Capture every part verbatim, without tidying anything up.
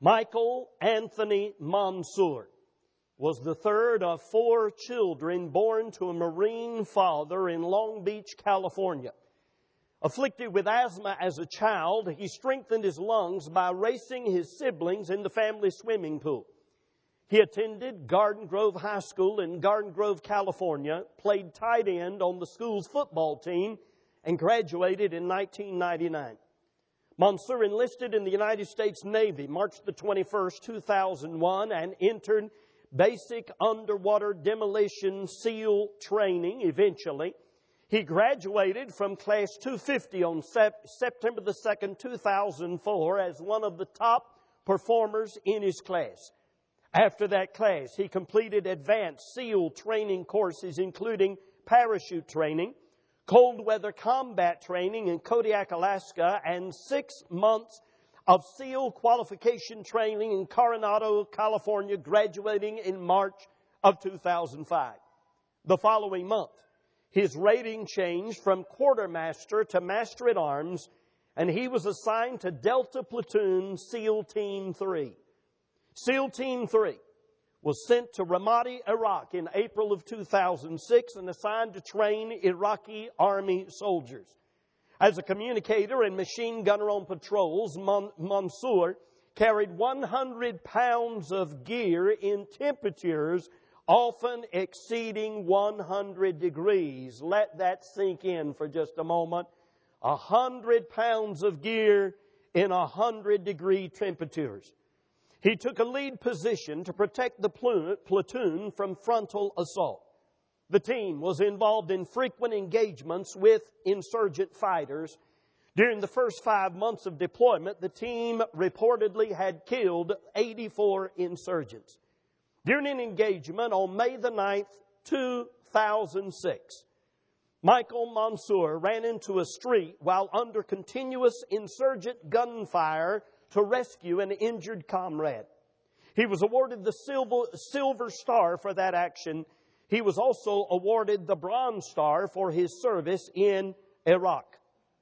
Michael Anthony Monsoor was the third of four children born to a Marine father in Long Beach, California. Afflicted with asthma as a child, he strengthened his lungs by racing his siblings in the family swimming pool. He attended Garden Grove High School in Garden Grove, California, played tight end on the school's football team, and graduated in nineteen ninety-nine. Monsoor enlisted in the United States Navy March the twenty-first, two thousand one, and entered basic underwater demolition SEAL training eventually. He graduated from Class two fifty on September the second, two thousand four as one of the top performers in his class. After that class, he completed advanced SEAL training courses including parachute training, cold weather combat training in Kodiak, Alaska, and six months of SEAL qualification training in Coronado, California, graduating in March of two thousand five. The following month, his rating changed from quartermaster to master at arms, and he was assigned to Delta Platoon SEAL Team three. SEAL Team three was sent to Ramadi, Iraq in April of two thousand six and assigned to train Iraqi Army soldiers. As a communicator and machine gunner on patrols, Mon- Monsoor carried one hundred pounds of gear in temperatures often exceeding one hundred degrees. Let that sink in for just a moment. one hundred pounds of gear in one hundred degree temperatures. He took a lead position to protect the platoon from frontal assault. The team was involved in frequent engagements with insurgent fighters. During the first five months of deployment, the team reportedly had killed eighty-four insurgents. During an engagement on May the ninth, two thousand six, Michael Monsoor ran into a street while under continuous insurgent gunfire to rescue an injured comrade. He was awarded the Silver, Silver Star for that action. He was also awarded the Bronze Star for his service in Iraq.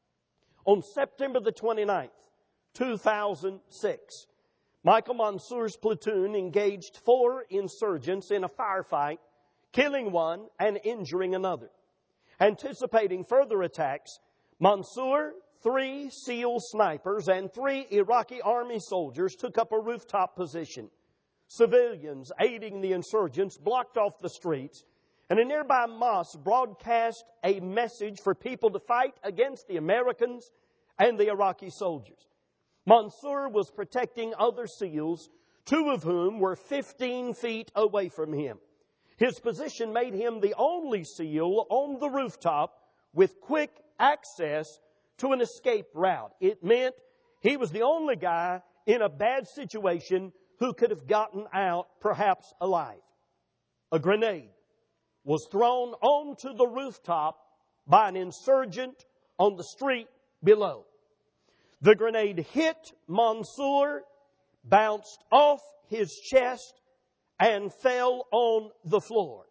On September the twenty-ninth, two thousand six, Michael Monsoor's platoon engaged four insurgents in a firefight, killing one and injuring another. Anticipating further attacks, Monsoor, three SEAL snipers, and three Iraqi army soldiers took up a rooftop position. Civilians aiding the insurgents blocked off the streets, and a nearby mosque broadcast a message for people to fight against the Americans and the Iraqi soldiers. Monsoor was protecting other SEALs, two of whom were fifteen feet away from him. His position made him the only SEAL on the rooftop with quick access to an escape route. It meant he was the only guy in a bad situation who could have gotten out, perhaps alive. A grenade was thrown onto the rooftop by an insurgent on the street below. The grenade hit Monsoor, bounced off his chest, and fell on the floor.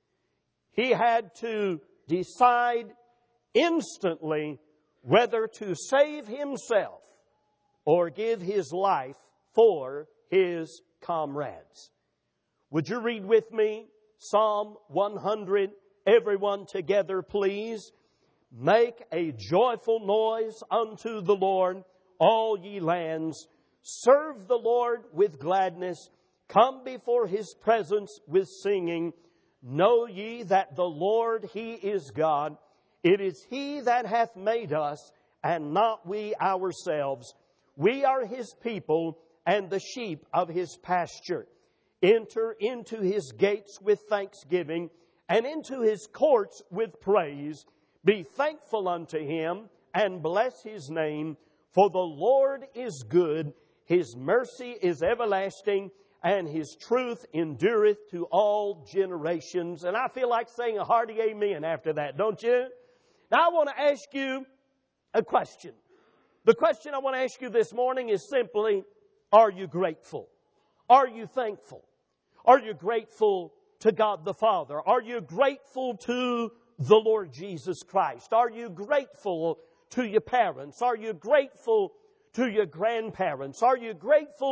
He had to decide instantly whether to save himself or give his life for his comrades. Would you read with me Psalm one hundred? Everyone together, please. Make a joyful noise unto the Lord, all ye lands. Serve the Lord with gladness. Come before His presence with singing. Know ye that the Lord, He is God. It is He that hath made us, and not we ourselves. We are His people, and the sheep of His pasture. Enter into His gates with thanksgiving, and into His courts with praise. Be thankful unto Him, and bless His name. For the Lord is good, His mercy is everlasting, and His truth endureth to all generations. And I feel like saying a hearty amen after that, don't you? Now I want to ask you a question. The question I want to ask you this morning is simply, are you grateful? Are you thankful? Are you grateful to God the Father? Are you grateful to the Lord Jesus Christ? Are you grateful to your parents? Are you grateful to your grandparents? Are you grateful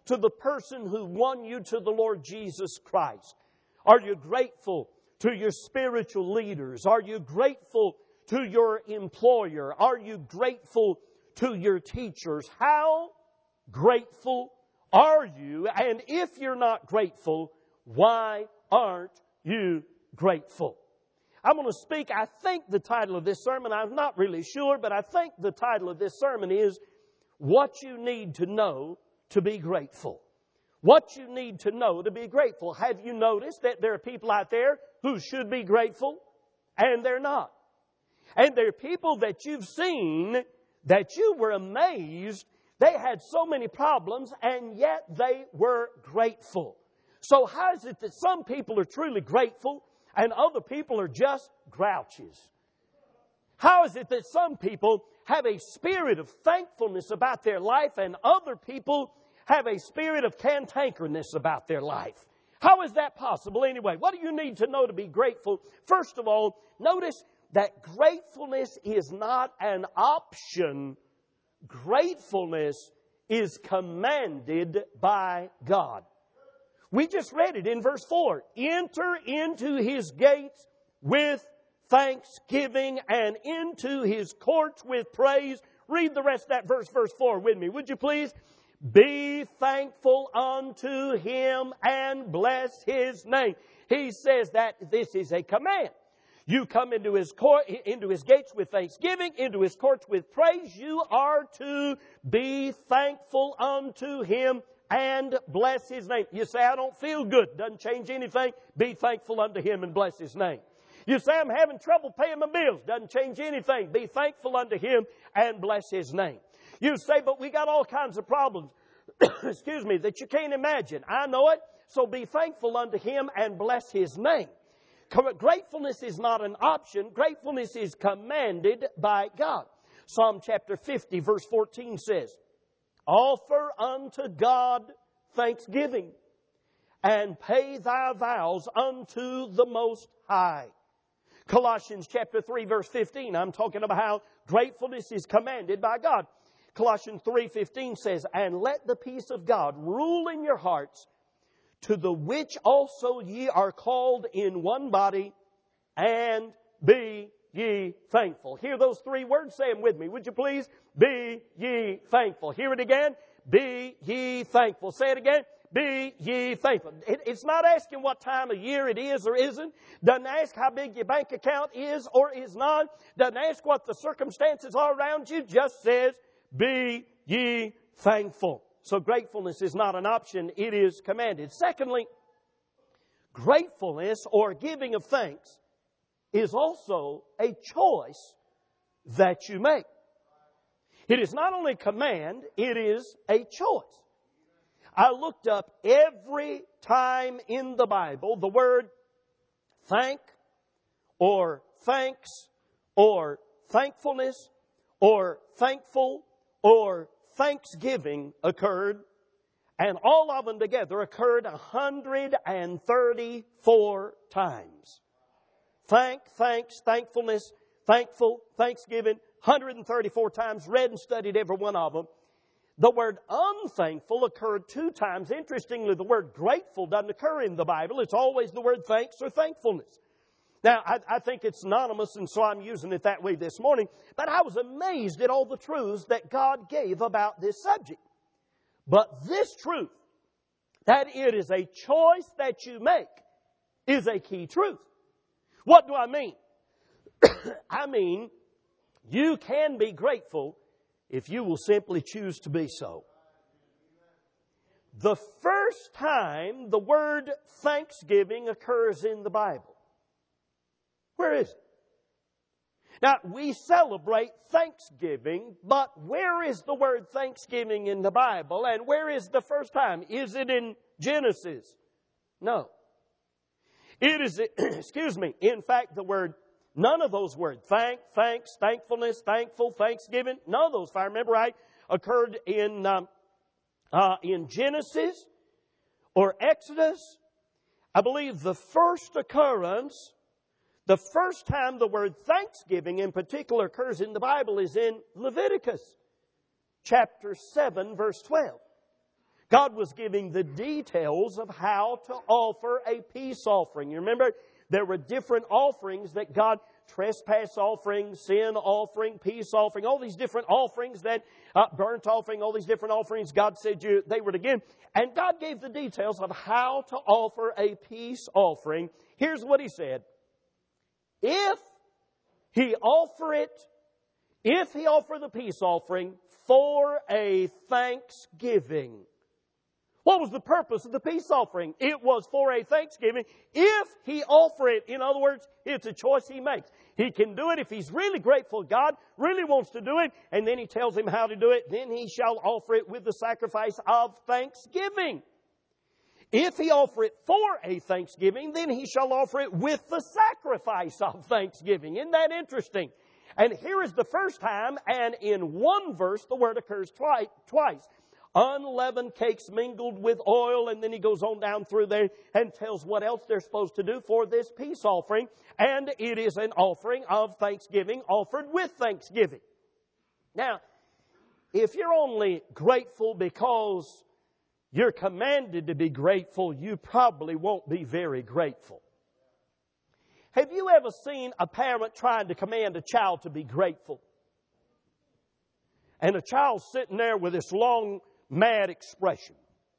to the person who won you to the Lord Jesus Christ? Are you grateful to your spiritual leaders? Are you grateful to your employer? Are you grateful to your teachers? How grateful are you? And if you're not grateful, why aren't you grateful? I'm going to speak, I think the title of this sermon, I'm not really sure, but I think the title of this sermon is What You Need to Know to Be Grateful. What you need to know to be grateful. Have you noticed that there are people out there who should be grateful and they're not? And there are people that you've seen that you were amazed they had so many problems and yet they were grateful. So how is it that some people are truly grateful and other people are just grouches? How is it that some people have a spirit of thankfulness about their life and other people have a spirit of cantankerousness about their life? How is that possible anyway? What do you need to know to be grateful? First of all, notice that gratefulness is not an option. Gratefulness is commanded by God. We just read it in verse four. Enter into His gates with thanksgiving and into His courts with praise. Read the rest of that verse, verse four with me, would you please? Be thankful unto Him and bless His name. He says that this is a command. You come into His court, into His gates with thanksgiving, into His courts with praise. You are to be thankful unto Him and bless His name. You say, I don't feel good. Doesn't change anything. Be thankful unto Him and bless His name. You say, I'm having trouble paying my bills. Doesn't change anything. Be thankful unto Him and bless His name. You say, but we got all kinds of problems, excuse me, that you can't imagine. I know it. So be thankful unto Him and bless His name. Gratefulness is not an option. Gratefulness is commanded by God. Psalm chapter fifty verse fourteen says, offer unto God thanksgiving and pay thy vows unto the Most High. Colossians chapter three verse fifteen, I'm talking about how gratefulness is commanded by God. Colossians three fifteen says, and let the peace of God rule in your hearts, to the which also ye are called in one body, and be ye thankful. Hear those three words, say them with me, would you please? Be ye thankful. Hear it again. Be ye thankful. Say it again. Be ye thankful. It, it's not asking what time of year it is or isn't. Doesn't ask how big your bank account is or is not. Doesn't ask what the circumstances are around you. Just says, be ye thankful. So gratefulness is not an option, it is commanded. Secondly, gratefulness or giving of thanks is also a choice that you make. It is not only a command, it is a choice. I looked up every time in the Bible the word thank or thanks or thankfulness or thankful or thanksgiving occurred, and all of them together occurred one hundred thirty-four times. Thank, thanks, thankfulness, thankful, thanksgiving, one hundred thirty-four times, read and studied every one of them. The word unthankful occurred two times. Interestingly, the word grateful doesn't occur in the Bible. It's always the word thanks or thankfulness. Now, I, I think it's synonymous, and so I'm using it that way this morning. But I was amazed at all the truths that God gave about this subject. But this truth, that it is a choice that you make, is a key truth. What do I mean? I mean, you can be grateful if you will simply choose to be so. The first time the word thanksgiving occurs in the Bible, where is it? Now, we celebrate Thanksgiving, but where is the word Thanksgiving in the Bible? And where is the first time? Is it in Genesis? No. It is, excuse me, in fact, the word, none of those words, thank, thanks, thankfulness, thankful, thanksgiving, none of those, if I remember right, occurred in, um, uh, in Genesis or Exodus. I believe the first occurrence, the first time the word thanksgiving in particular occurs in the Bible is in Leviticus chapter seven, verse twelve. God was giving the details of how to offer a peace offering. You remember, there were different offerings that God, trespass offering, sin offering, peace offering, all these different offerings that, uh, burnt offering, all these different offerings God said you, they were to give. And God gave the details of how to offer a peace offering. Here's what He said. If He offer it, if He offer the peace offering for a thanksgiving. What was the purpose of the peace offering? It was for a thanksgiving. If He offer it, in other words, it's a choice He makes. He can do it if He's really grateful. God really wants to do it, and then He tells him how to do it. Then He shall offer it with the sacrifice of thanksgiving. If He offer it for a thanksgiving, then He shall offer it with the sacrifice of thanksgiving. Isn't that interesting? And here is the first time, and in one verse, the word occurs twi- twice. Unleavened cakes mingled with oil, and then he goes on down through there and tells what else they're supposed to do for this peace offering. And it is an offering of thanksgiving offered with thanksgiving. Now, if you're only grateful because you're commanded to be grateful, you probably won't be very grateful. Have you ever seen a parent trying to command a child to be grateful? And a child sitting there with this long, mad expression.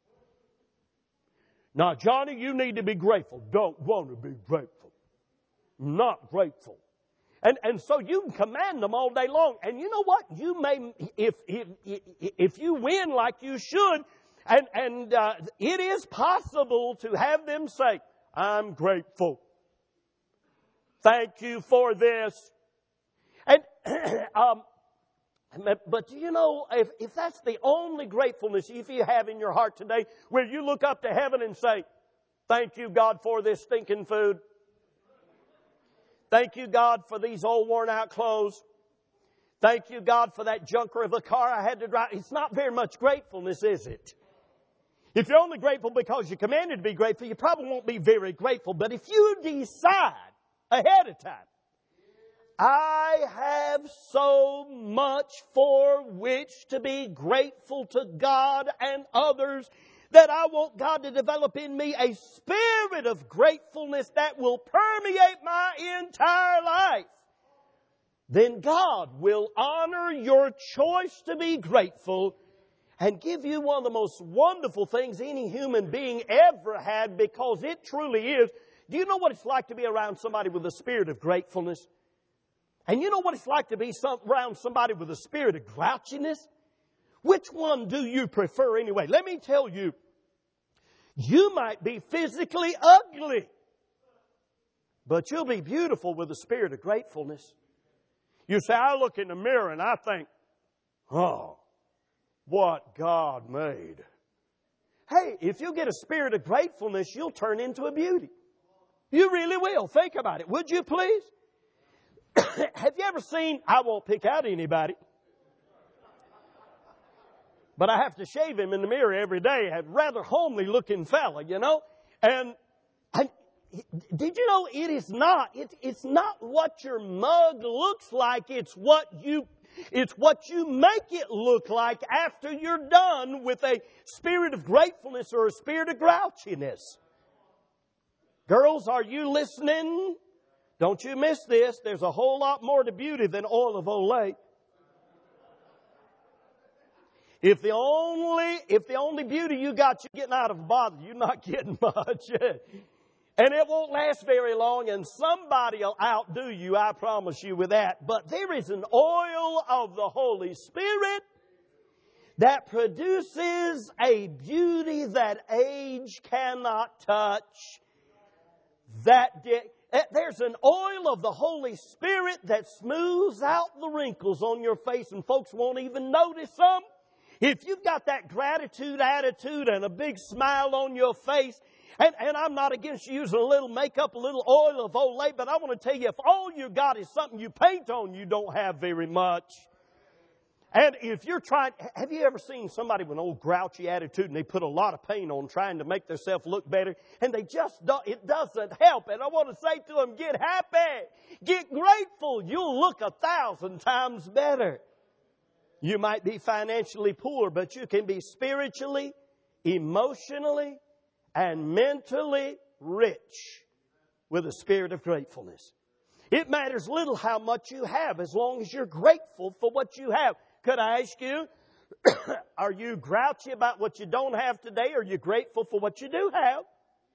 Now, Johnny, you need to be grateful. Don't want to be grateful. Not grateful. And, and so you can command them all day long. And you know what? You may, if, if, if you win like you should, and, and uh, it is possible to have them say, I'm grateful. Thank you for this. And, um, but do you know, if, if that's the only gratefulness if you have in your heart today, where you look up to heaven and say, thank you, God, for this stinking food. Thank you, God, for these old worn out clothes. Thank you, God, for that junker of a car I had to drive. It's not very much gratefulness, is it? If you're only grateful because you're commanded to be grateful, you probably won't be very grateful. But if you decide ahead of time, I have so much for which to be grateful to God and others that I want God to develop in me a spirit of gratefulness that will permeate my entire life, then God will honor your choice to be grateful and give you one of the most wonderful things any human being ever had, because it truly is. Do you know what it's like to be around somebody with a spirit of gratefulness? And you know what it's like to be some, around somebody with a spirit of grouchiness? Which one do you prefer anyway? Let me tell you, you might be physically ugly, but you'll be beautiful with a spirit of gratefulness. You say, I look in the mirror and I think, oh, what God made. Hey, if you get a spirit of gratefulness, you'll turn into a beauty. You really will. Think about it. Would you please? Have you ever seen, I won't pick out anybody, but I have to shave him in the mirror every day. A rather homely looking fella, you know. And I, did you know it is not, it, it's not what your mug looks like. It's what you, it's what you make it look like after you're done with a spirit of gratefulness or a spirit of grouchiness. Girls, are you listening? Don't you miss this. There's a whole lot more to beauty than oil of Olay. If the only, if the only beauty you got, you're getting out of a bottle, you're not getting much. And it won't last very long, and somebody will outdo you, I promise you with that. But there is an oil of the Holy Spirit that produces a beauty that age cannot touch. That di- There's an oil of the Holy Spirit that smooths out the wrinkles on your face, and folks won't even notice them. If you've got that gratitude attitude and a big smile on your face, and, and I'm not against you using a little makeup, a little oil of Olay, but I want to tell you, if all you got is something you paint on, you don't have very much. And if you're trying, have you ever seen somebody with an old grouchy attitude and they put a lot of paint on trying to make themselves look better, and they just don't, it doesn't help. And I want to say to them, get happy, get grateful. You'll look a thousand times better. You might be financially poor, but you can be spiritually emotionally and mentally rich with a spirit of gratefulness. It matters little how much you have as long as you're grateful for what you have. Could I ask you, are you grouchy about what you don't have today, or are you grateful for what you do have?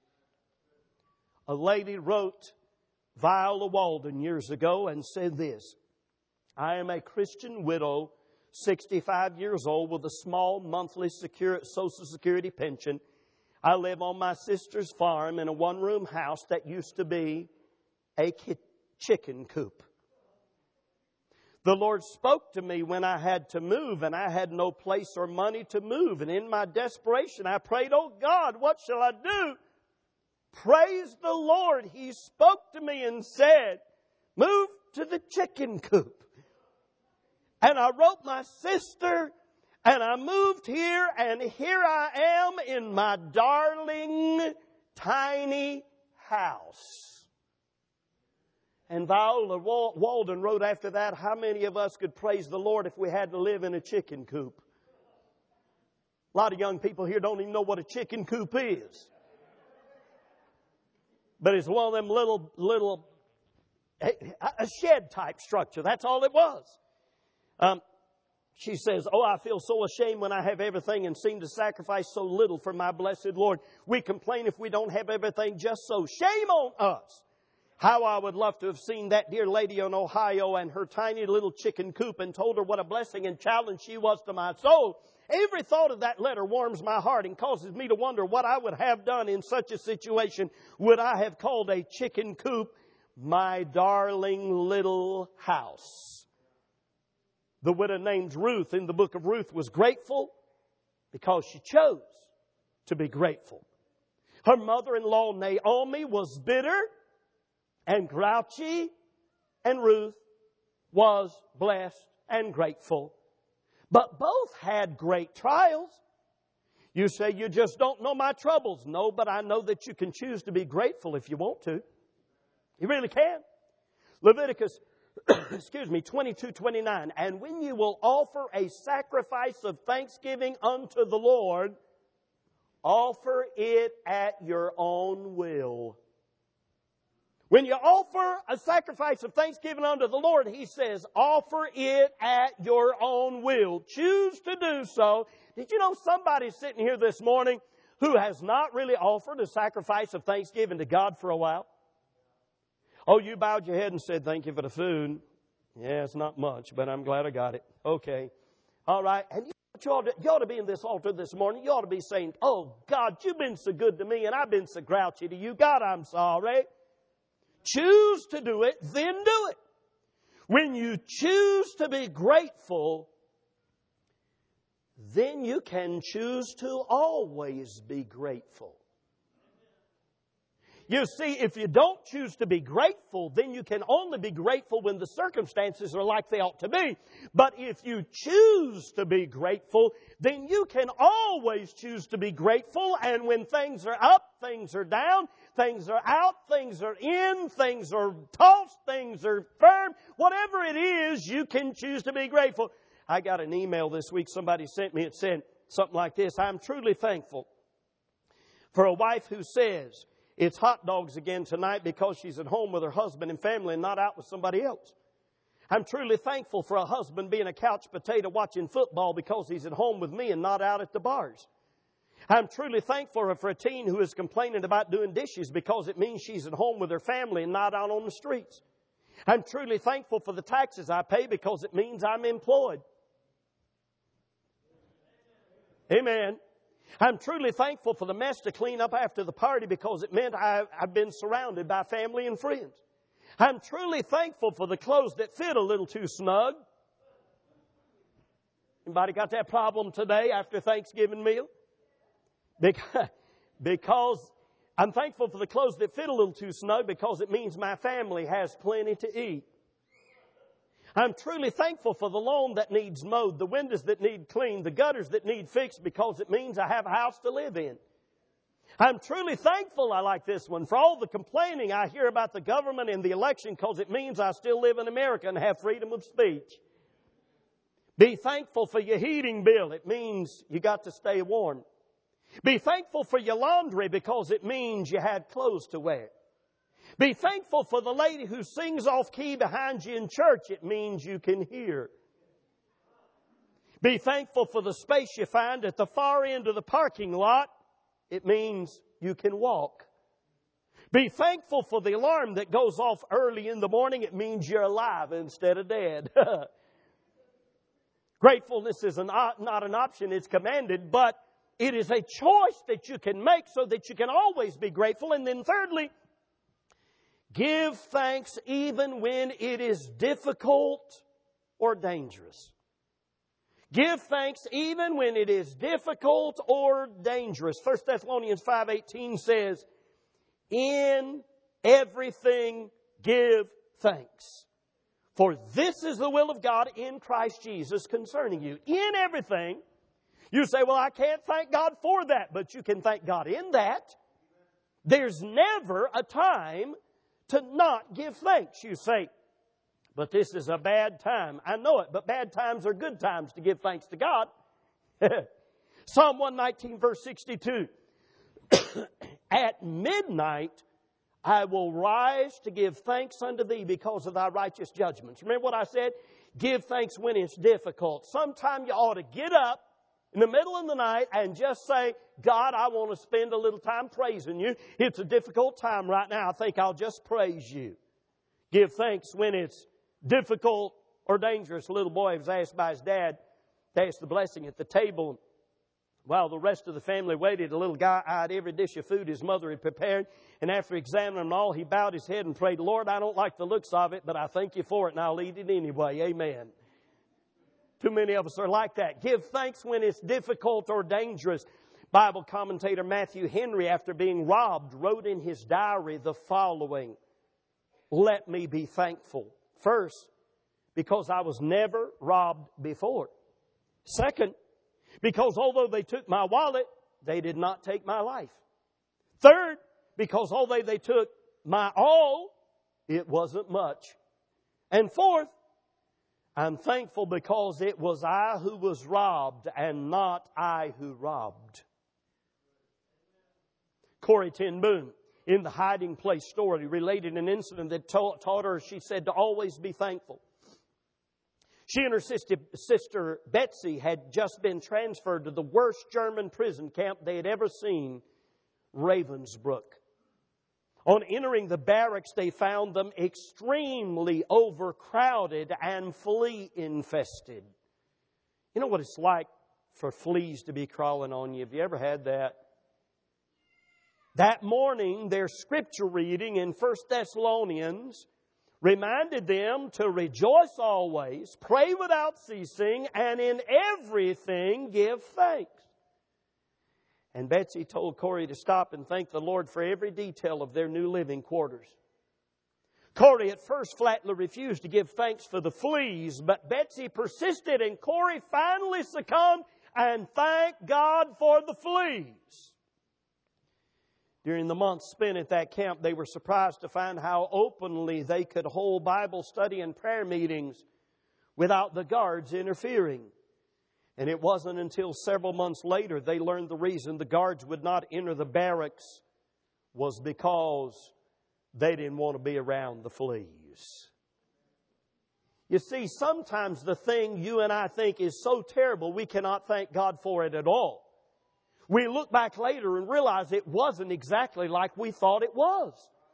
A lady wrote Viola Walden years ago and said this: I am a Christian widow, sixty-five years old, with a small monthly secure, Social Security pension. I live on my sister's farm in a one-room house that used to be a ki- chicken coop. The Lord spoke to me when I had to move, and I had no place or money to move. And in my desperation, I prayed, oh God, what shall I do? Praise the Lord. He spoke to me and said, move to the chicken coop. And I wrote my sister, and I moved here, and here I am in my darling, tiny house. And Viola Walden wrote after that, how many of us could praise the Lord if we had to live in a chicken coop? A lot of young people here don't even know what a chicken coop is. But it's one of them little, little, a shed type structure. That's all it was. Um, she says, oh, I feel so ashamed when I have everything and seem to sacrifice so little for my blessed Lord. We complain if we don't have everything just so. Shame on us. How I would love to have seen that dear lady in Ohio and her tiny little chicken coop and told her what a blessing and challenge she was to my soul. Every thought of that letter warms my heart and causes me to wonder what I would have done in such a situation. Would I have called a chicken coop my darling little house? The widow named Ruth in the book of Ruth was grateful because she chose to be grateful. Her mother-in-law Naomi was bitter and grouchy, and Ruth was blessed and grateful. But both had great trials. You say, you just don't know my troubles. No, but I know that you can choose to be grateful if you want to. You really can. Leviticus, excuse me, twenty-two twenty-nine. And when you will offer a sacrifice of thanksgiving unto the Lord, offer it at your own will. When you offer a sacrifice of thanksgiving unto the Lord, He says, offer it at your own will. Choose to do so. Did you know somebody sitting here this morning who has not really offered a sacrifice of thanksgiving to God for a while? Oh, you bowed your head and said, thank you for the food. Yeah, it's not much, but I'm glad I got it. Okay. All right. And you, you, ought to, you ought to be in this altar this morning. You ought to be saying, oh, God, you've been so good to me, and I've been so grouchy to you. God, I'm sorry. Choose to do it, then do it. When you choose to be grateful, then you can choose to always be grateful. You see, if you don't choose to be grateful, then you can only be grateful when the circumstances are like they ought to be. But if you choose to be grateful, then you can always choose to be grateful. And when things are up, things are down, things are out, things are in, things are tossed, things are firm, whatever it is, you can choose to be grateful. I got an email this week somebody sent me. It said something like this: I'm truly thankful for a wife who says it's hot dogs again tonight because she's at home with her husband and family and not out with somebody else. I'm truly thankful for a husband being a couch potato watching football because he's at home with me and not out at the bars. I'm truly thankful for a teen who is complaining about doing dishes because it means she's at home with her family and not out on the streets. I'm truly thankful for the taxes I pay because it means I'm employed. Amen. I'm truly thankful for the mess to clean up after the party because it meant I, I've been surrounded by family and friends. I'm truly thankful for the clothes that fit a little too snug. Anybody got that problem today after Thanksgiving meal? Because, because I'm thankful for the clothes that fit a little too snug because it means my family has plenty to eat. I'm truly thankful for the lawn that needs mowed, the windows that need cleaned, the gutters that need fixed because it means I have a house to live in. I'm truly thankful, I like this one, for all the complaining I hear about the government and the election because it means I still live in America and have freedom of speech. Be thankful for your heating bill. It means you got to stay warm. Be thankful for your laundry because it means you had clothes to wear. Be thankful for the lady who sings off key behind you in church. It means you can hear. Be thankful for the space you find at the far end of the parking lot. It means you can walk. Be thankful for the alarm that goes off early in the morning. It means you're alive instead of dead. Gratefulness is an, not an option, it's commanded, but it is a choice that you can make so that you can always be grateful. And then thirdly, give thanks even when it is difficult or dangerous. Give thanks even when it is difficult or dangerous. First Thessalonians five eighteen says, in everything give thanks. For this is the will of God in Christ Jesus concerning you. In everything. You say, well, I can't thank God for that. But you can thank God in that. There's never a time to not give thanks. You say, but this is a bad time. I know it, but bad times are good times to give thanks to God. Psalm one nineteen verse sixty-two. At midnight I will rise to give thanks unto thee because of thy righteous judgments. Remember what I said? Give thanks when it's difficult. Sometime you ought to get up in the middle of the night and just say, God, I want to spend a little time praising you. It's a difficult time right now. I think I'll just praise you. Give thanks when it's difficult or dangerous. A little boy was asked by his dad to ask the blessing at the table. While the rest of the family waited, a little guy eyed every dish of food his mother had prepared. And after examining them all, he bowed his head and prayed, Lord, I don't like the looks of it, but I thank you for it, and I'll eat it anyway. Amen. Too many of us are like that. Give thanks when it's difficult or dangerous. Bible commentator Matthew Henry, after being robbed, wrote in his diary the following. Let me be thankful. First, because I was never robbed before. Second, because although they took my wallet, they did not take my life. Third, because although they took my all, it wasn't much. And fourth, I'm thankful because it was I who was robbed and not I who robbed. Corrie ten Boom, in the Hiding Place story, related an incident that taught, taught her, she said, to always be thankful. She and her sister, sister Betsy had just been transferred to the worst German prison camp they had ever seen, Ravensbrück. On entering the barracks, they found them extremely overcrowded and flea infested. You know what it's like for fleas to be crawling on you? Have you ever had that? That morning, their scripture reading in First Thessalonians reminded them to rejoice always, pray without ceasing, and in everything give thanks. And Betsy told Corrie to stop and thank the Lord for every detail of their new living quarters. Corrie at first flatly refused to give thanks for the fleas, but Betsy persisted, and Corrie finally succumbed and thanked God for the fleas. During the months spent at that camp, they were surprised to find how openly they could hold Bible study and prayer meetings without the guards interfering. And it wasn't until several months later they learned the reason the guards would not enter the barracks was because they didn't want to be around the fleas. You see, sometimes the thing you and I think is so terrible, we cannot thank God for it at all. We look back later and realize it wasn't exactly like we thought it was.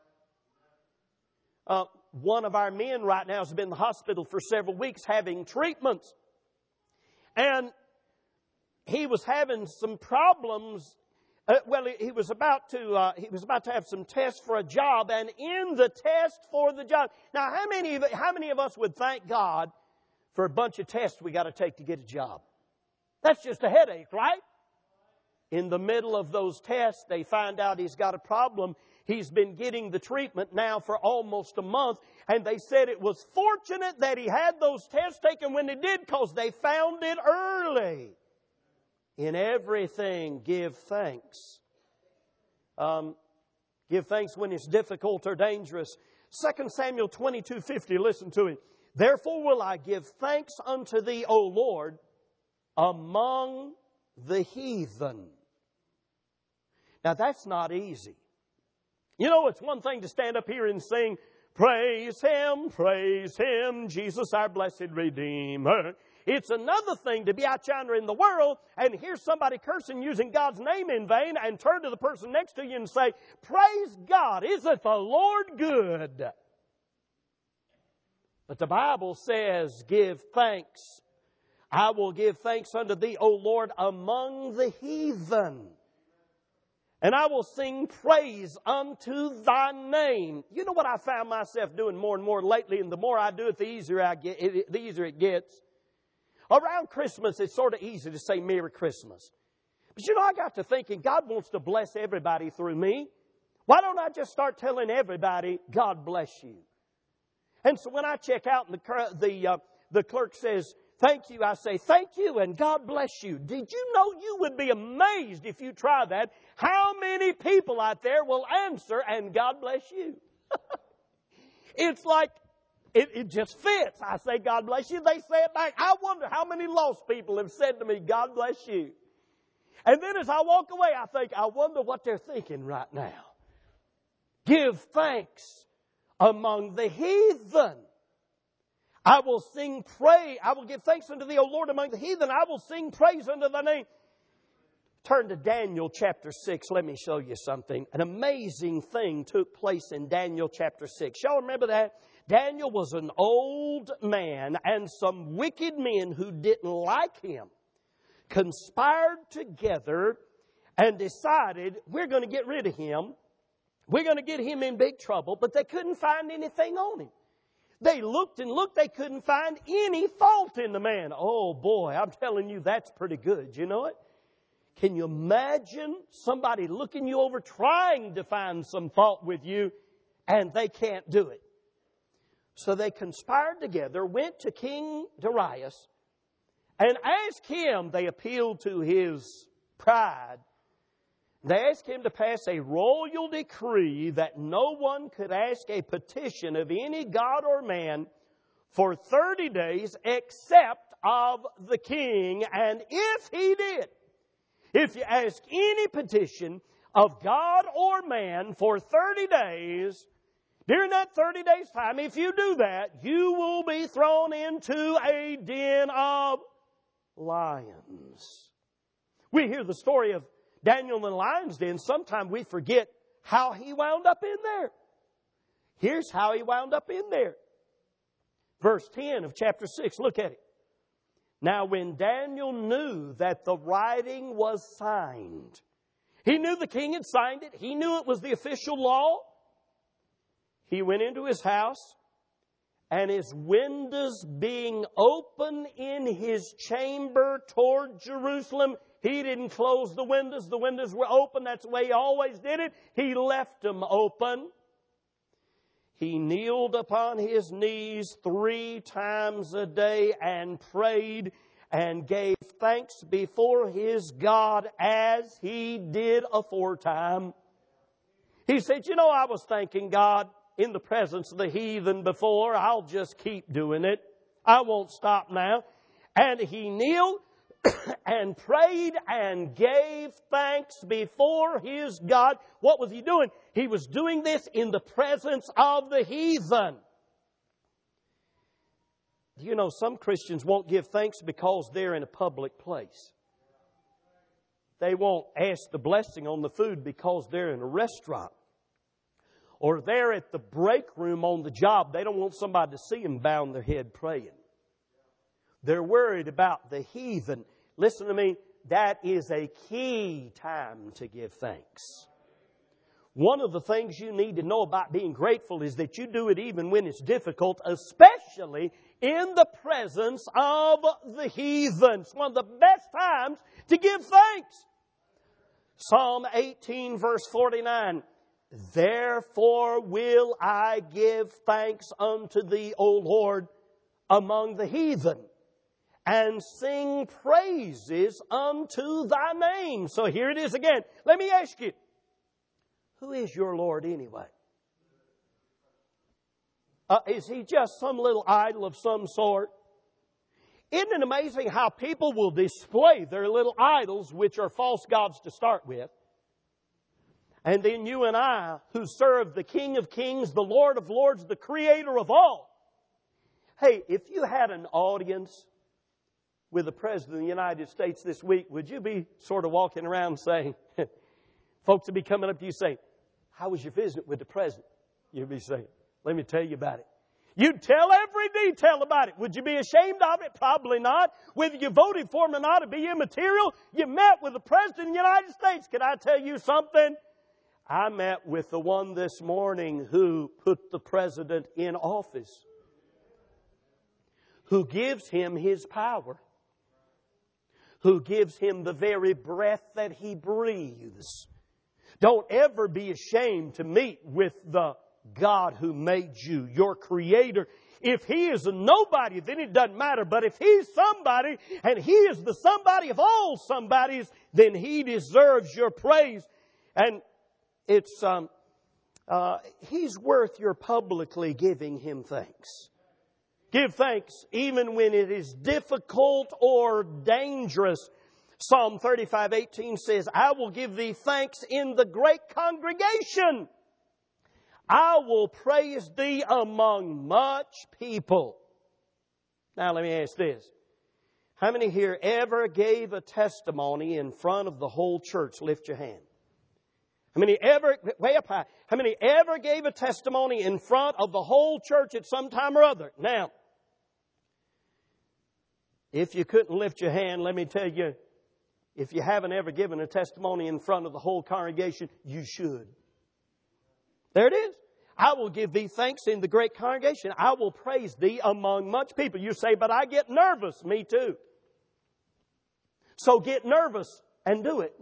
Uh, one of our men right now has been in the hospital for several weeks having treatments. And he was having some problems. Uh, well, he, he was about to uh, he was about to have some tests for a job, and in the test for the job. Now, how many of how many of us would thank God for a bunch of tests we got to take to get a job? That's just a headache, right? In the middle of those tests, they find out he's got a problem. He's been getting the treatment now for almost a month. And they said it was fortunate that he had those tests taken when they did, because they found it early. In everything, give thanks. Um, give thanks when it's difficult or dangerous. Second Samuel twenty-two fifty, listen to it. Therefore will I give thanks unto thee, O Lord, among the heathen. Now that's not easy. You know, it's one thing to stand up here and sing, praise Him, praise Him, Jesus our blessed Redeemer. It's another thing to be out yonder in the world and hear somebody cursing using God's name in vain and turn to the person next to you and say, praise God, isn't the Lord good? But the Bible says, give thanks. I will give thanks unto Thee, O Lord, among the heathen. And I will sing praise unto Thy name. You know what I found myself doing more and more lately, and the more I do it, the easier I get, it, the easier it gets. Around Christmas, it's sort of easy to say Merry Christmas. But you know, I got to thinking, God wants to bless everybody through me. Why don't I just start telling everybody, God bless you? And so when I check out and the, the, uh, the clerk says, thank you, I say, thank you and God bless you. Did you know you would be amazed if you try that? How many people out there will answer and God bless you? It's like, it, it just fits. I say, God bless you. They say it back. I wonder how many lost people have said to me, God bless you. And then as I walk away, I think, I wonder what they're thinking right now. Give thanks among the heathen. I will sing praise. I will give thanks unto Thee, O Lord, among the heathen. I will sing praise unto Thy name. Turn to Daniel chapter six. Let me show you something. An amazing thing took place in Daniel chapter six. Y'all remember that? Daniel was an old man, and some wicked men who didn't like him conspired together and decided, we're going to get rid of him. We're going to get him in big trouble, but they couldn't find anything on him. They looked and looked, they couldn't find any fault in the man. Oh boy, I'm telling you, that's pretty good. You know it? Can you imagine somebody looking you over, trying to find some fault with you, and they can't do it? So they conspired together, went to King Darius, and asked him, they appealed to his pride, they asked him to pass a royal decree that no one could ask a petition of any god or man for thirty days except of the king. And if he did, if you ask any petition of God or man for thirty days, during that thirty days time, if you do that, you will be thrown into a den of lions. We hear the story of Daniel in the lion's den. Sometimes we forget how he wound up in there. Here's how he wound up in there. Verse ten of chapter six, look at it. Now when Daniel knew that the writing was signed, he knew the king had signed it, he knew it was the official law, he went into his house, and his windows being open in his chamber toward Jerusalem, he didn't close the windows. The windows were open. That's the way he always did it. He left them open. He kneeled upon his knees three times a day and prayed and gave thanks before his God as he did aforetime. He said, you know, I was thanking God in the presence of the heathen before. I'll just keep doing it. I won't stop now. And he kneeled and prayed and gave thanks before his God. What was he doing? He was doing this in the presence of the heathen. Do you know some Christians won't give thanks because they're in a public place? They won't ask the blessing on the food because they're in a restaurant. Or they're at the break room on the job. They don't want somebody to see them bowing their head praying. They're worried about the heathen. Listen to me, that is a key time to give thanks. One of the things you need to know about being grateful is that you do it even when it's difficult, especially in the presence of the heathen. It's one of the best times to give thanks. Psalm eighteen verse forty-nine. Therefore will I give thanks unto Thee, O Lord, among the heathen, and sing praises unto Thy name. So here it is again. Let me ask you, who is your Lord anyway? Uh, is He just some little idol of some sort? Isn't it amazing how people will display their little idols, which are false gods to start with, And then you and I, who serve the King of Kings, the Lord of Lords, the Creator of all. Hey, if you had an audience with the President of the United States this week, would you be sort of walking around saying, folks would be coming up to you saying, how was your visit with the President? You'd be saying, let me tell you about it. You'd tell every detail about it. Would you be ashamed of it? Probably not. Whether you voted for him or not, it'd be immaterial. You met with the President of the United States. Can I tell you something? I met with the one this morning who put the President in office, who gives him his power, who gives him the very breath that he breathes. Don't ever be ashamed to meet with the God who made you, your Creator. If He is a nobody, then it doesn't matter. But if He's somebody, and He is the somebody of all somebodies, then He deserves your praise. And it's um, uh, He's worth your publicly giving Him thanks. Give thanks even when it is difficult or dangerous. Psalm thirty-five eighteen says, I will give thee thanks in the great congregation. I will praise thee among much people. Now let me ask this. How many here ever gave a testimony in front of the whole church? Lift your hand. How many ever, way up high, how many ever gave a testimony in front of the whole church at some time or other? Now, if you couldn't lift your hand, let me tell you, if you haven't ever given a testimony in front of the whole congregation, you should. There it is. I will give thee thanks in the great congregation. I will praise thee among much people. You say, but I get nervous. Me too. So get nervous and do it.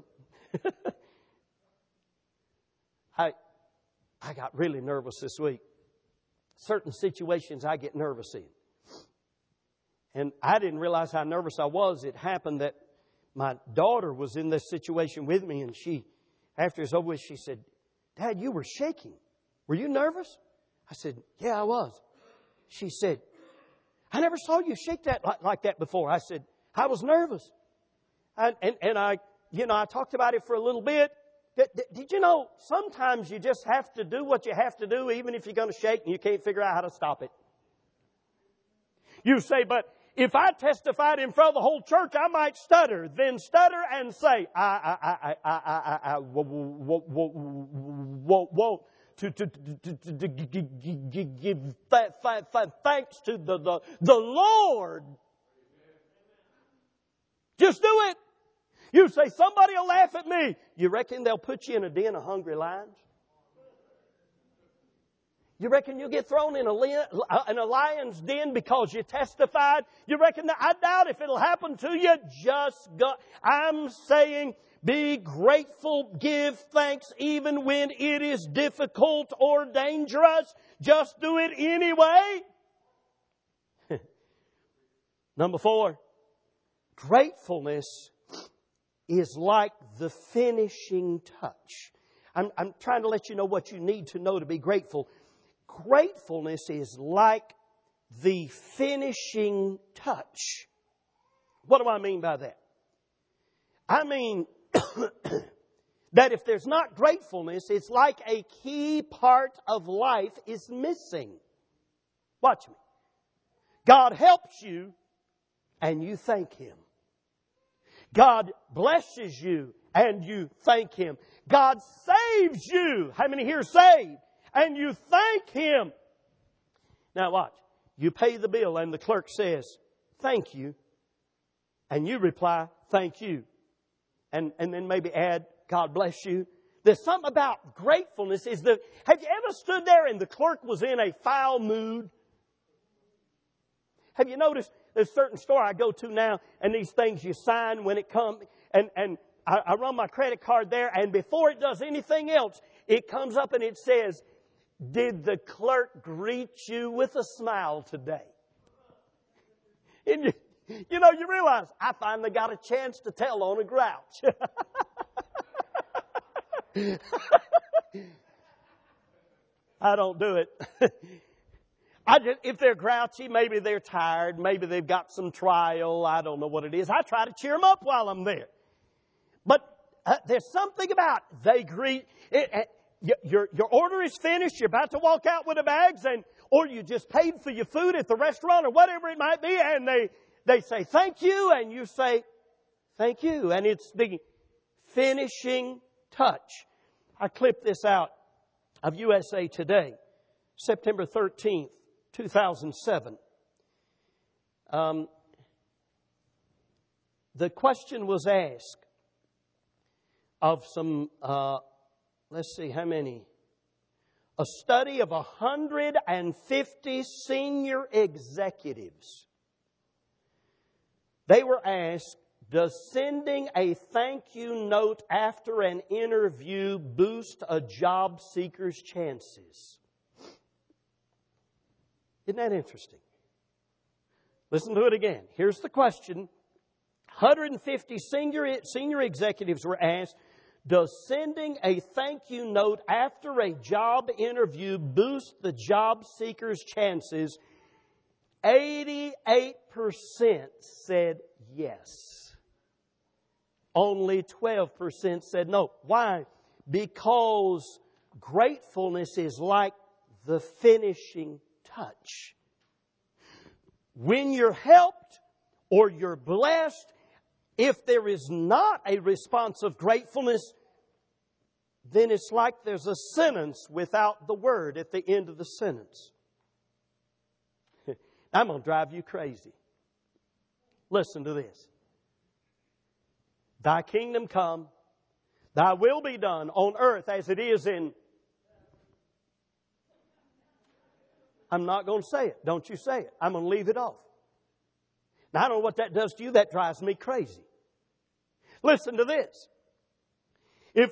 I, I got really nervous this week. Certain situations I get nervous in. And I didn't realize how nervous I was. It happened that my daughter was in this situation with me, and she, after it was over with, she said, Dad, you were shaking. Were you nervous? I said, yeah, I was. She said, I never saw you shake that like, like that before. I said, I was nervous. And, and, and I, you know, I talked about it for a little bit. Did, did you know sometimes you just have to do what you have to do even if you're going to shake and you can't figure out how to stop it? You say, but if I testified in front of the whole church, I might stutter. Then stutter and say, I, I, I, I, I, I, whoa, whoa, whoa, whoa, whoa, to, to, to, to, to give thanks to the, the, the Lord. Just do it. You say, somebody will laugh at me. You reckon they'll put you in a den of hungry lions? You reckon you'll get thrown in a, in a lion's den because you testified? You reckon that? I doubt if it'll happen to you. Just go. I'm saying be grateful, give thanks even when it is difficult or dangerous. Just do it anyway. Number four, gratefulness is like the finishing touch. I'm, I'm trying to let you know what you need to know to be grateful. Gratefulness is like the finishing touch. What do I mean by that? I mean that if there's not gratefulness, it's like a key part of life is missing. Watch me. God helps you and you thank Him. God blesses you and you thank Him. God saves you. How many here saved? And you thank Him. Now watch. You pay the bill and the clerk says, thank you. And you reply, thank you. And, and then maybe add, God bless you. There's something about gratefulness. Is the, have you ever stood there and the clerk was in a foul mood? Have you noticed there's a certain store I go to now and these things you sign when it comes and, and I, I run my credit card there and before it does anything else, it comes up and it says, did the clerk greet you with a smile today? And you, you know, you realize, I finally got a chance to tell on a grouch. I don't do it. I just, if they're grouchy, maybe they're tired, maybe they've got some trial, I don't know what it is. I try to cheer them up while I'm there. But uh, there's something about they greet it, uh, your your order is finished. You're about to walk out with the bags, and or you just paid for your food at the restaurant or whatever it might be, and they they say thank you, and you say thank you, and it's the finishing touch. I clipped this out of U S A Today, September thirteenth, two thousand seven. Um, the question was asked of some, uh, let's see how many, a study of one hundred fifty senior executives. They were asked, does sending a thank you note after an interview boost a job seeker's chances? Isn't that interesting? Listen to it again. Here's the question. one hundred fifty senior, senior executives were asked, does sending a thank you note after a job interview boost the job seeker's chances? eighty-eight percent said yes. Only twelve percent said no. Why? Because gratefulness is like the finishing touch. When you're helped or you're blessed, if there is not a response of gratefulness, then it's like there's a sentence without the word at the end of the sentence. I'm going to drive you crazy. Listen to this. Thy kingdom come, thy will be done on earth as it is in... I'm not going to say it. Don't you say it. I'm going to leave it off. Now, I don't know what that does to you. That drives me crazy. Listen to this. If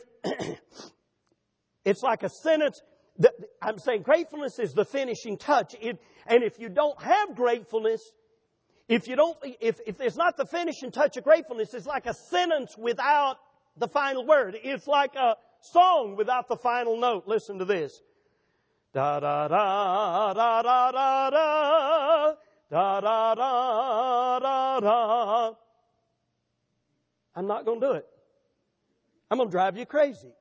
it's like a sentence, that I'm saying gratefulness is the finishing touch. It, and if you don't have gratefulness, if you don't, if, if there's not the finishing touch of gratefulness, it's like a sentence without the final word. It's like a song without the final note. Listen to this. Da da da da da da da da da da da da. I'm not going to do it. I'm going to drive you crazy.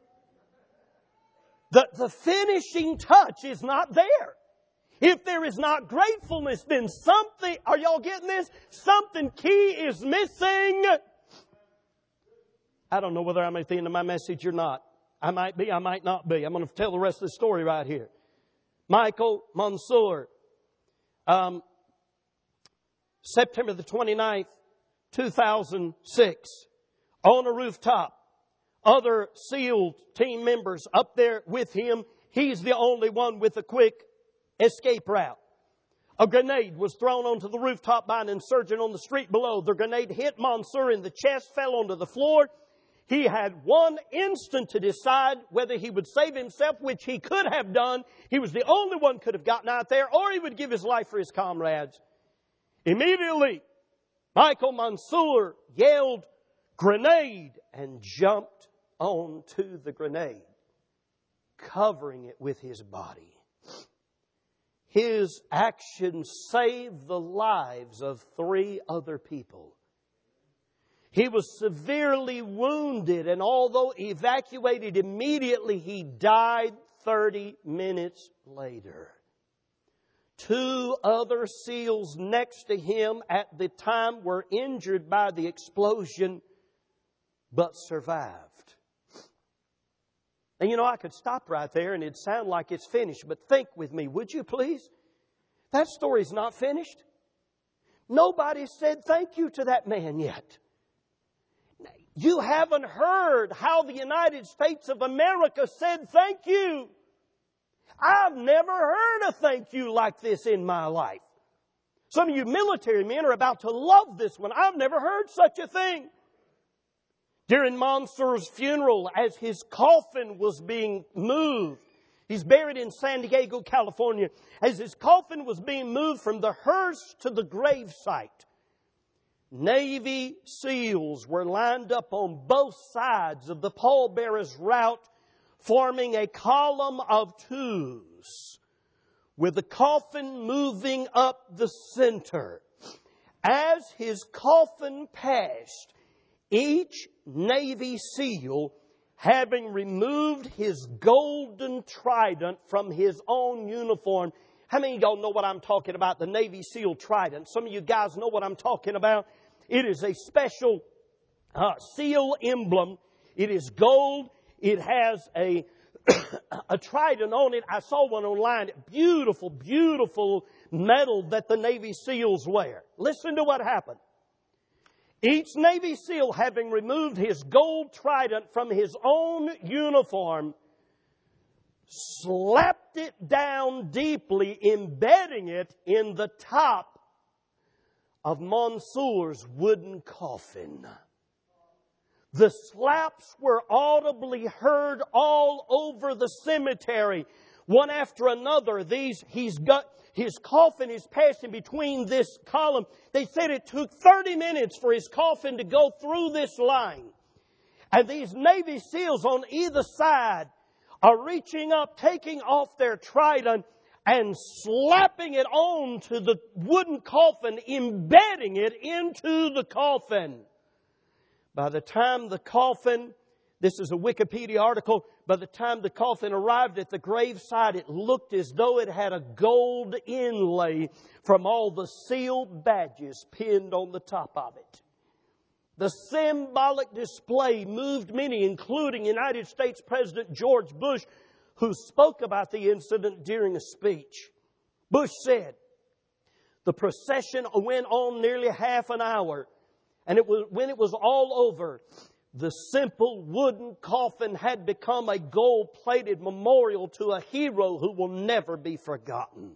The, the finishing touch is not there. If there is not gratefulness, then something, are y'all getting this? Something key is missing. I don't know whether I'm at the end of my message or not. I might be, I might not be. I'm going to tell the rest of the story right here. Michael Monsoor, um, September the twenty-ninth, two thousand six, on a rooftop. Other SEAL team members up there with him. He's the only one with a quick escape route. A grenade was thrown onto the rooftop by an insurgent on the street below. The grenade hit Monsoor in the chest, fell onto the floor. He had one instant to decide whether he would save himself, which he could have done. He was the only one could have gotten out there, or he would give his life for his comrades. Immediately, Michael Monsoor yelled, "Grenade!" and jumped onto the grenade, covering it with his body. His actions saved the lives of three other people. He was severely wounded, and although evacuated immediately, he died thirty minutes later. Two other SEALs next to him at the time were injured by the explosion, but survived. And you know, I could stop right there and it'd sound like it's finished, but think with me, would you please? That story's not finished. Nobody said thank you to that man yet. You haven't heard how the United States of America said thank you. I've never heard a thank you like this in my life. Some of you military men are about to love this one. I've never heard such a thing. During Monsoor's funeral, as his coffin was being moved, he's buried in San Diego, California. As his coffin was being moved from the hearse to the gravesite, Navy SEALs were lined up on both sides of the pallbearer's route, forming a column of twos, with the coffin moving up the center. As his coffin passed, each Navy SEAL, having removed his golden trident from his own uniform. How many of y'all know what I'm talking about? The Navy SEAL trident. Some of you guys know what I'm talking about. It is a special uh, SEAL emblem. It is gold. It has a, a trident on it. I saw one online. Beautiful, beautiful medal that the Navy SEALs wear. Listen to what happened. Each Navy SEAL, having removed his gold trident from his own uniform, slapped it down deeply, embedding it in the top of Mansour's wooden coffin. The slaps were audibly heard all over the cemetery. One after another, these, he's got, his coffin is passing between this column. They said it took thirty minutes for his coffin to go through this line. And these Navy SEALs on either side are reaching up, taking off their trident and slapping it on to the wooden coffin, embedding it into the coffin. By the time the coffin, this is a Wikipedia article, by the time the coffin arrived at the graveside, it looked as though it had a gold inlay from all the SEAL badges pinned on the top of it. The symbolic display moved many, including United States President George Bush, who spoke about the incident during a speech. Bush said, "The procession went on nearly half an hour, and it was, when it was all over, the simple wooden coffin had become a gold-plated memorial to a hero who will never be forgotten."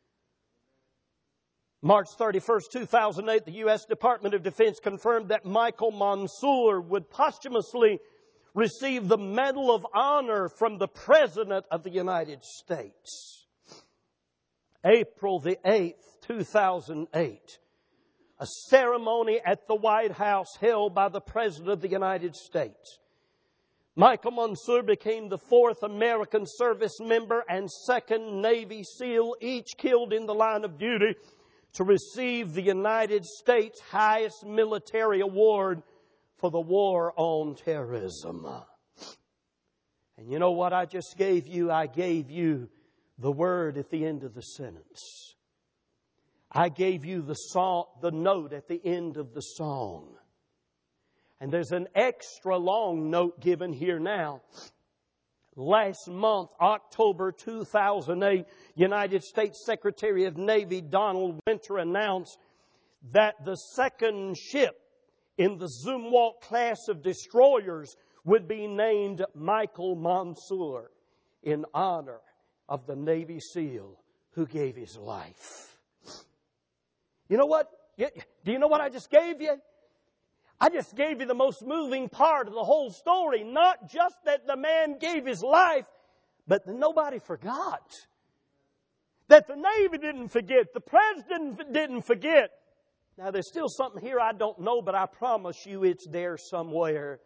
March thirty-first, two thousand eight, the U S Department of Defense confirmed that Michael Mansour would posthumously receive the Medal of Honor from the President of the United States. April the eighth, two thousand eight, a ceremony at the White House held by the President of the United States. Michael Mansour became the fourth American service member and second Navy SEAL, each killed in the line of duty, to receive the United States' highest military award for the war on terrorism. And you know what I just gave you? I gave you the word at the end of the sentence. I gave you the song, the note at the end of the song. And there's an extra long note given here now. Last month, October two thousand eight, United States Secretary of Navy Donald Winter announced that the second ship in the Zumwalt class of destroyers would be named Michael Mansour in honor of the Navy SEAL who gave his life. You know what? Do you know what I just gave you? I just gave you the most moving part of the whole story. Not just that the man gave his life, but that nobody forgot. That the Navy didn't forget. The President didn't forget. Now, there's still something here I don't know, but I promise you it's there somewhere.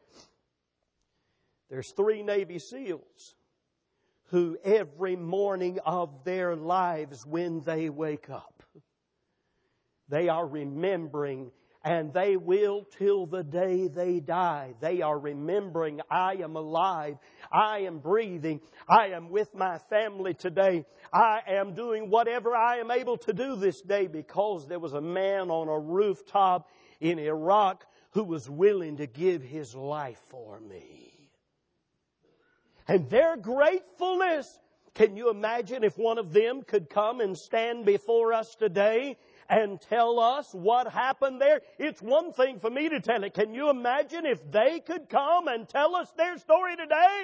There's three Navy SEALs who every morning of their lives when they wake up, they are remembering, and they will till the day they die. They are remembering, I am alive. I am breathing. I am with my family today. I am doing whatever I am able to do this day because there was a man on a rooftop in Iraq who was willing to give his life for me. And their gratefulness, can you imagine if one of them could come and stand before us today and tell us what happened there? It's one thing for me to tell it. Can you imagine if they could come and tell us their story today?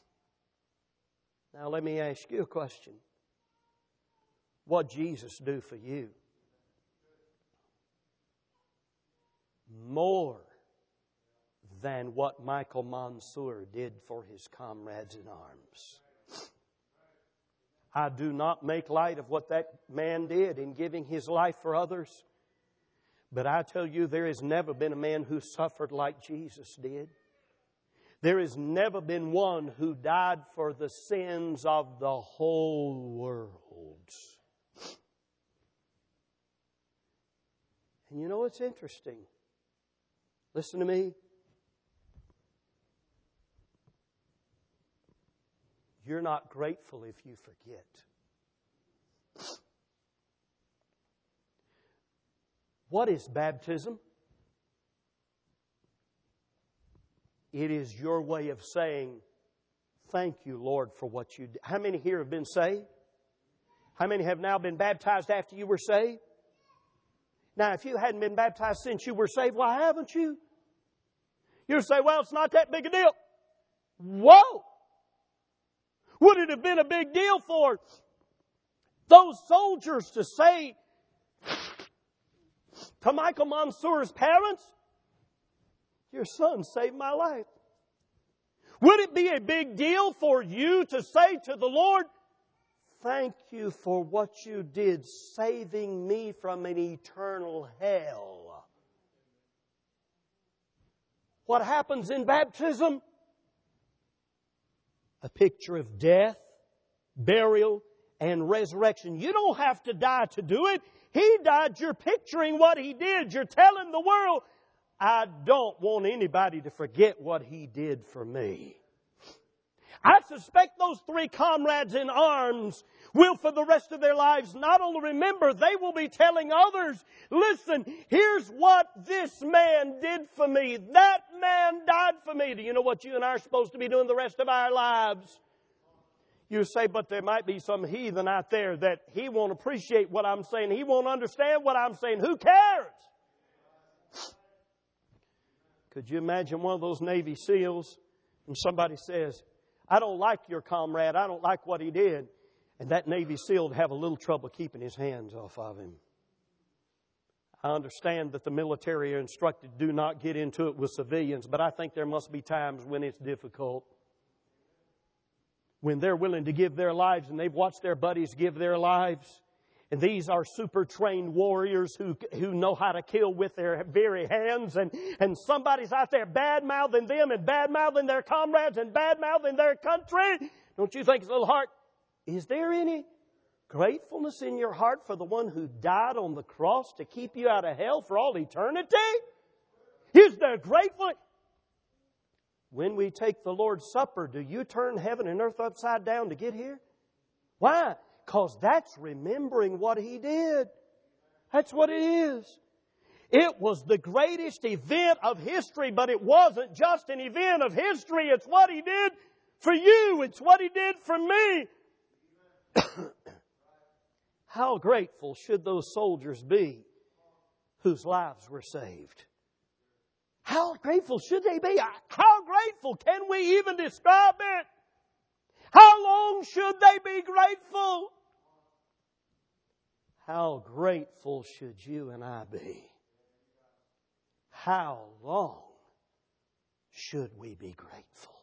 Now let me ask you a question. What'd Jesus do for you? More than what Michael Mansour did for his comrades in arms. I do not make light of what that man did in giving his life for others. But I tell you, there has never been a man who suffered like Jesus did. There has never been one who died for the sins of the whole world. And you know what's interesting? Listen to me. you're not grateful if you forget. What is baptism? It is your way of saying, thank you, Lord, for what you did. How many here have been saved? How many have now been baptized after you were saved? Now, if you hadn't been baptized since you were saved, why haven't you? You'll say, well, it's not that big a deal. Whoa! Would it have been a big deal for those soldiers to say to Michael Monsoor's parents, your son saved my life? Would it be a big deal for you to say to the Lord, thank you for what you did, saving me from an eternal hell? What happens in baptism? A picture of death, burial, and resurrection. You don't have to die to do it. He died. You're picturing what He did. You're telling the world, I don't want anybody to forget what He did for me. I suspect those three comrades in arms will for the rest of their lives not only remember, they will be telling others, listen, here's what this man did for me. That man died for me. Do you know what you and I are supposed to be doing the rest of our lives? You say, but there might be some heathen out there that he won't appreciate what I'm saying. He won't understand what I'm saying. Who cares? Could you imagine one of those Navy SEALs and somebody says, I don't like your comrade. I don't like what he did. And that Navy SEAL would have a little trouble keeping his hands off of him. I understand that the military are instructed, do not get into it with civilians, but I think there must be times when it's difficult. When they're willing to give their lives and they've watched their buddies give their lives. And these are super trained warriors who, who know how to kill with their very hands. And, and somebody's out there bad-mouthing them and bad-mouthing their comrades and bad-mouthing their country. Don't you think it's a little hard? Is there any gratefulness in your heart for the one who died on the cross to keep you out of hell for all eternity? Is there gratefulness? When we take the Lord's Supper, do you turn heaven and earth upside down to get here? Why? Because that's remembering what He did. That's what it is. It was the greatest event of history, but it wasn't just an event of history. It's what He did for you. It's what He did for me. How grateful should those soldiers be whose lives were saved? How grateful should they be? How grateful can we even describe it? How long should they be grateful? How grateful should you and I be? How long should we be grateful?